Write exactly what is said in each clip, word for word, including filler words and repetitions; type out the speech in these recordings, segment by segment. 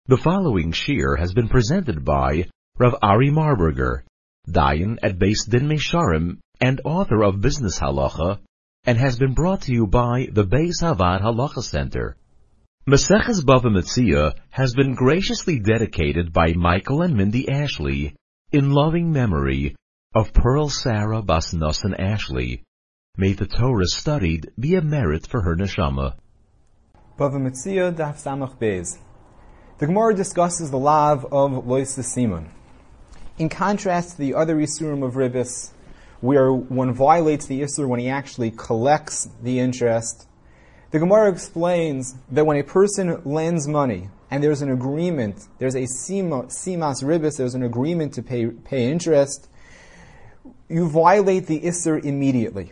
The following shir has been presented by Rav Ari Marburger, Dayan at Beis Din Mesharim and author of Business Halacha, and has been brought to you by the Beis Havad Halacha Center. Maseches Bava Metzia has been graciously dedicated by Michael and Mindy Ashley in loving memory of Pearl Sarah Bas Nosson Ashley. May the Torah studied be a merit for her neshama. Bava Metzia Daf Samach Beis. The Gemara discusses the lav of Lois Siman. In contrast to the other Isurim of Ribis, where one violates the Isur when he actually collects the interest, the Gemara explains that when a person lends money and there's an agreement, there's a sima, simas Ribis, there's an agreement to pay, pay interest, you violate the Isur immediately.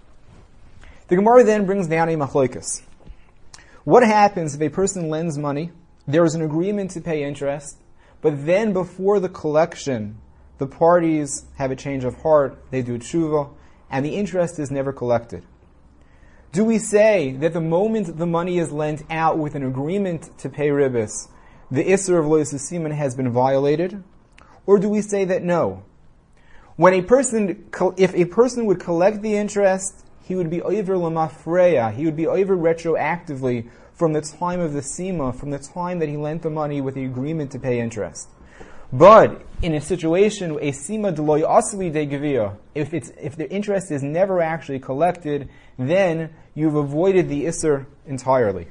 The Gemara then brings down a machlokas. What happens if a person lends money? There is an agreement to pay interest, but then before the collection, the parties have a change of heart, they do tshuva, and the interest is never collected. Do we say that the moment the money is lent out with an agreement to pay ribis, the Isser of Lois Siman has been violated? Or do we say that no? When a person, if a person would collect the interest, he would be over lamafreya, he would be over retroactively from the time of the sima, from the time that he lent the money with the agreement to pay interest. But in a situation, a sima deloy asli de gevia, if it's if the interest is never actually collected, then you've avoided the isser entirely.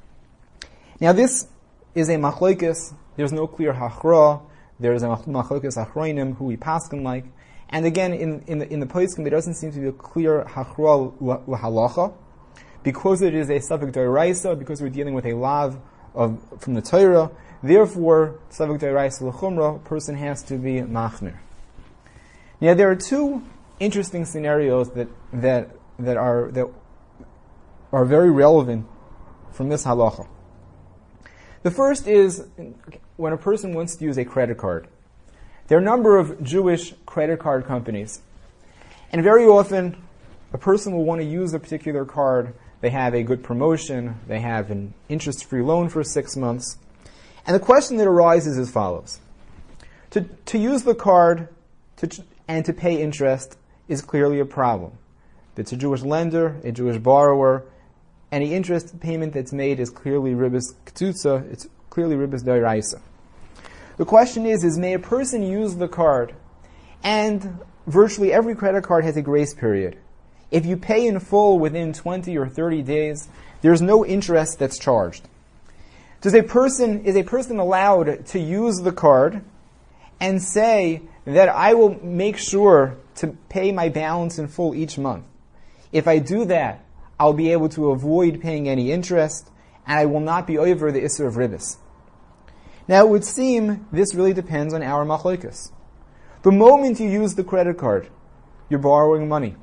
Now this is a machlokes. There's no clear hachra. There's a machlokes achroinim who we paskin like, and again in in the in the poskim there doesn't seem to be a clear hachra lahalacha. Because it is a Savik Doiraisa, because we're dealing with a lav of from the Torah, therefore, Savik Doiraisa l'chumra, a person has to be machmir. Now, there are two interesting scenarios that that that are that are very relevant from this halacha. The first is when a person wants to use a credit card. There are a number of Jewish credit card companies, and very often, a person will want to use a particular card. They have a good promotion, they have an interest-free loan for six months. And the question that arises is as follows. To, to use the card to, and to pay interest is clearly a problem. It's a Jewish lender, a Jewish borrower, any interest payment that's made is clearly ribis ketutza, it's clearly ribis doiraisa. The question is, is may a person use the card, and virtually every credit card has a grace period. If you pay in full within twenty or thirty days, there's no interest that's charged. Does a person, is a person allowed to use the card and say that I will make sure to pay my balance in full each month? If I do that, I'll be able to avoid paying any interest, and I will not be over the Isser of Ribis. Now, it would seem this really depends on our machlokas. The moment you use the credit card, you're borrowing money.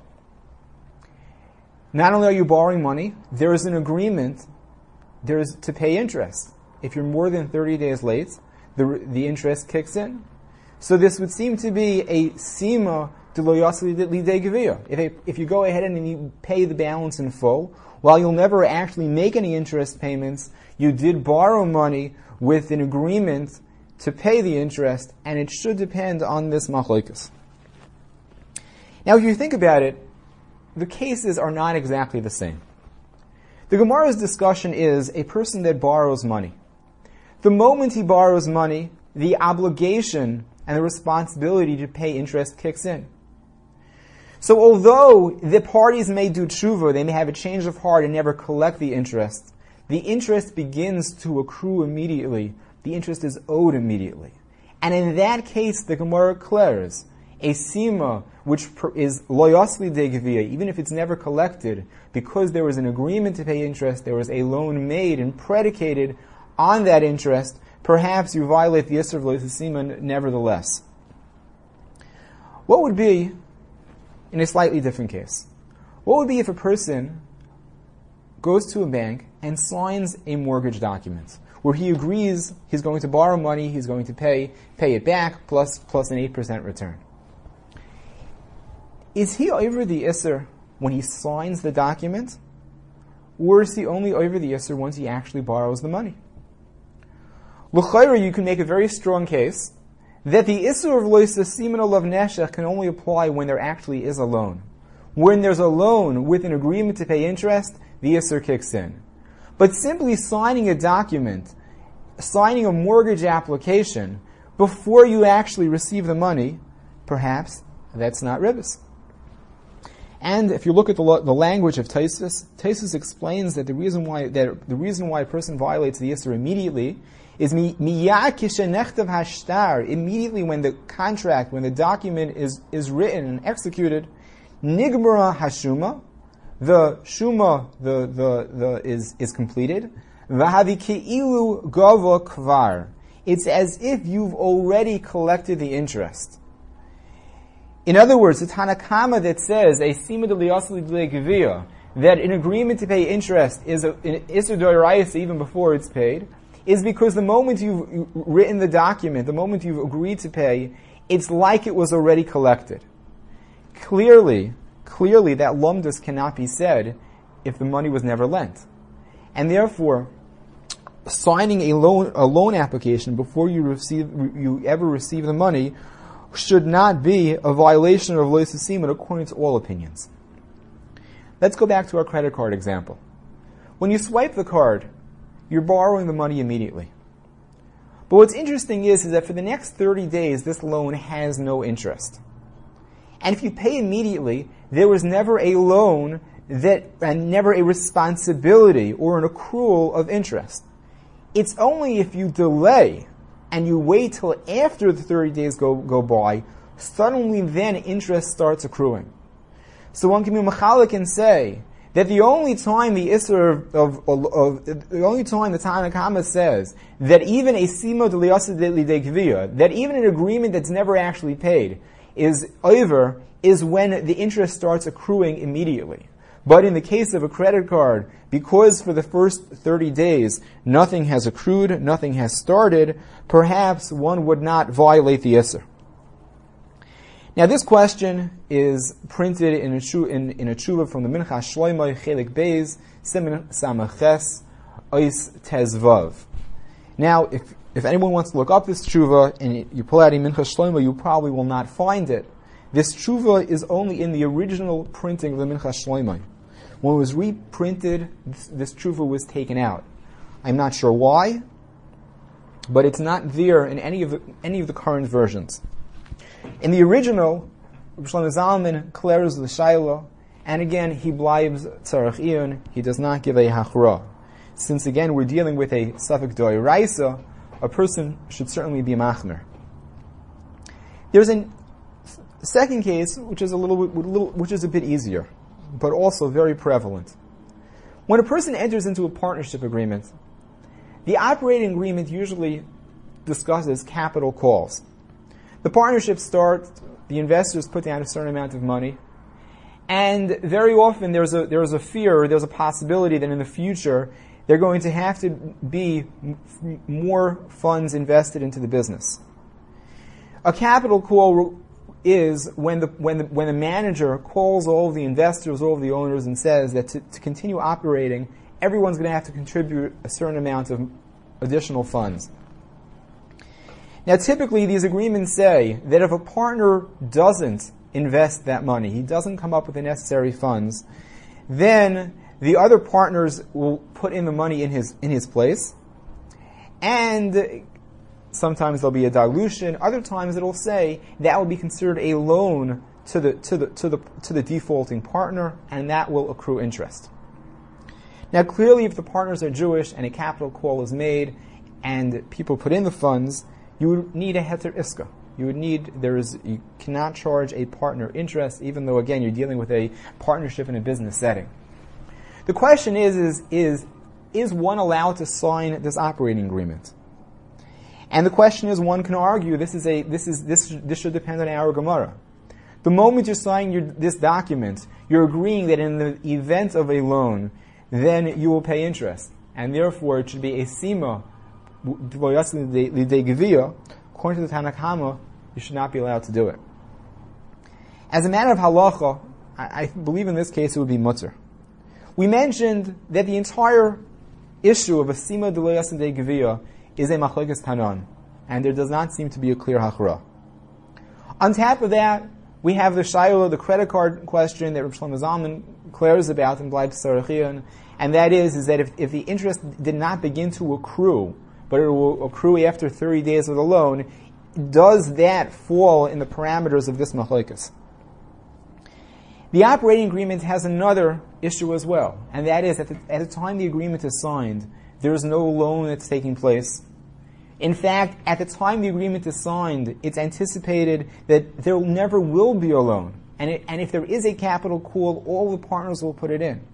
Not only are you borrowing money, there is an agreement there is to pay interest. If you're more than thirty days late, the the interest kicks in. So this would seem to be a sima de lo yasli lidei gevia. If a, if you go ahead and you pay the balance in full, while you'll never actually make any interest payments, you did borrow money with an agreement to pay the interest, and it should depend on this machlokas. Now, if you think about it, the cases are not exactly the same. The Gemara's discussion is a person that borrows money. The moment he borrows money, the obligation and the responsibility to pay interest kicks in. So although the parties may do tshuva, they may have a change of heart and never collect the interest, the interest begins to accrue immediately. The interest is owed immediately. And in that case, the Gemara declares a sima, which is loyosli de gevia, even if it's never collected, because there was an agreement to pay interest, there was a loan made and predicated on that interest, perhaps you violate the Yisr of loyos sima nevertheless. What would be in a slightly different case? What would be if a person goes to a bank and signs a mortgage document where he agrees he's going to borrow money, he's going to pay, pay it back, plus, plus an eight percent return? Is he over the Isser when he signs the document? Or is he only over the Isser once he actually borrows the money? L'chayra, you can make a very strong case that the Isur of Lois Siman Olav Neshech can only apply when there actually is a loan. When there's a loan with an agreement to pay interest, the Isur kicks in. But simply signing a document, signing a mortgage application, before you actually receive the money, perhaps that's not ribis. And if you look at the, lo- the language of Taisus, Taisus explains that the reason why that the reason why a person violates the Isur immediately is miyad kishenechtav hashtar, immediately when the contract, when the document is, is written and executed, nigmara hashuma, the shuma the the, the is is completed, v'havi keilu gava kvar. It's as if you've already collected the interest. In other words, the Tanakama that says a sima de liyasli gevia, that an agreement to pay interest is a, an isur d'oraisa even before it's paid, is because the moment you've written the document, the moment you've agreed to pay, it's like it was already collected. Clearly, clearly that lumdus cannot be said if the money was never lent. And therefore, signing a loan a loan application before you receive you ever receive the money should not be a violation of Lois Siman according to all opinions. Let's go back to our credit card example. When you swipe the card, you're borrowing the money immediately. But what's interesting is, is that for the next thirty days, this loan has no interest. And if you pay immediately, there was never a loan that, and never a responsibility or an accrual of interest. It's only if you delay and you wait till after the thirty days go, go by, suddenly then interest starts accruing. So one can be machalik and say that the only time the Isser of, of, of the only time the Tanakama says that even a simo de liyasa de gvia, that even an agreement that's never actually paid is over, is when the interest starts accruing immediately. But in the case of a credit card, because for the first thirty days nothing has accrued, nothing has started, perhaps one would not violate the Isser. Now this question is printed in a, shu, in, in a tshuva from the Minchas Shloimeh, Chelik Beis, Siman Samaches, Ois Tezvav. Now, if, if anyone wants to look up this tshuva and you pull out a Minchas Shloimeh, you probably will not find it. This tshuva is only in the original printing of the Minchas Shloimeh. When it was reprinted, this, this tshuva was taken out. I'm not sure why, but it's not there in any of the, any of the current versions. In the original, Shlomo Zalman declares the Shaila, and again, he blibes Tzarech Iyun, he does not give a Hachra. Since again, we're dealing with a Safek D'Oraisa, a person should certainly be Machmer. There's a second case, which is a little, which is a bit easier, but also very prevalent. When a person enters into a partnership agreement, the operating agreement usually discusses capital calls. The partnership starts, the investors put down a certain amount of money, and very often there's a there's a fear, there's a possibility that in the future they're going to have to be m- more funds invested into the business. A capital call is when the when the when the manager calls all of the investors, all of the owners, and says that to, to continue operating, everyone's going to have to contribute a certain amount of additional funds. Now, typically, these agreements say that if a partner doesn't invest that money, he doesn't come up with the necessary funds, then the other partners will put in the money in his in his place, and sometimes there'll be a dilution. Other times, it'll say that will be considered a loan to the to the to the to the defaulting partner, and that will accrue interest. Now, clearly, if the partners are Jewish and a capital call is made, and people put in the funds, you would need a heter iska. You would need, there is, you cannot charge a partner interest, even though, again, you're dealing with a partnership in a business setting. The question is, is, is, is one allowed to sign this operating agreement? And the question is, one can argue, this is a, this is, this, this should depend on our Gemara. The moment you're signing your, this document, you're agreeing that in the event of a loan, then you will pay interest. And therefore, it should be a sima, according to the Tanakama, you should not be allowed to do it. As a matter of halacha, I, I believe in this case it would be mutter. We mentioned that the entire issue of a sima de gevia is a machlokes tanan, and there does not seem to be a clear hachra. On top of that, we have the shayla, the credit card question that Rav Shlomo Zalman declares about in Blai Pesarachian, and that is, is that if, if the interest did not begin to accrue, but it will accrue after thirty days of the loan, does that fall in the parameters of this machlokes? The operating agreement has another issue as well, and that is, at the, at the time the agreement is signed, there is no loan that's taking place. In fact, at the time the agreement is signed, it's anticipated that there never will be a loan. And, it, and if there is a capital call, all the partners will put it in.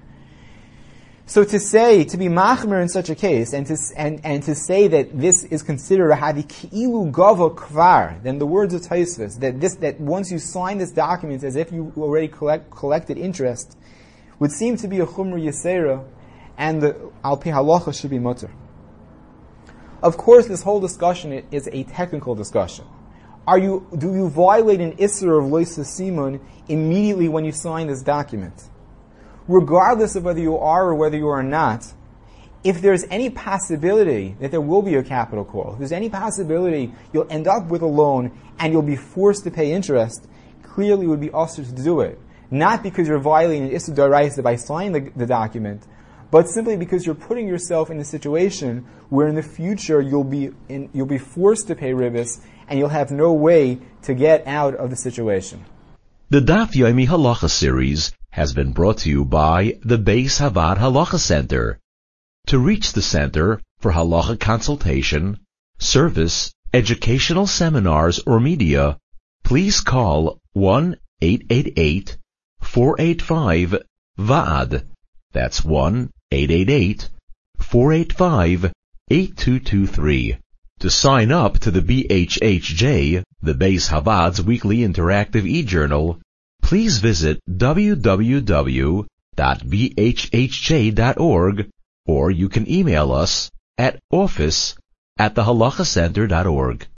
So to say, to be machmer in such a case, and to, and, and to say that this is considered a hadi ki'ilu gava kvar, then the words of Tosfos, that this, that once you sign this document as if you already collect, collected interest, would seem to be a chumra yisera, and the al pi halacha should be mutter. Of course, this whole discussion is a technical discussion. Are you, do you violate an isser of lois simun immediately when you sign this document? Regardless of whether you are or whether you are not, if there's any possibility that there will be a capital call, if there's any possibility you'll end up with a loan and you'll be forced to pay interest, clearly it would be usher to do it. Not because you're violating an isser d'oraisa by signing the, the document, but simply because you're putting yourself in a situation where in the future you'll be in, you'll be forced to pay ribis and you'll have no way to get out of the situation. The Daf Yomi Halacha series has been brought to you by the Beis Havad Halacha Center. To reach the center for halacha consultation, service, educational seminars, or media, please call one eight eight eight, four eight five, V A D. That's one eight eight eight, four eight five, eight two two three. To sign up to the B H H J, the Beis Havad's weekly interactive e-journal, please visit w w w dot b h h j dot org, or you can email us at office at the halacha center dot org.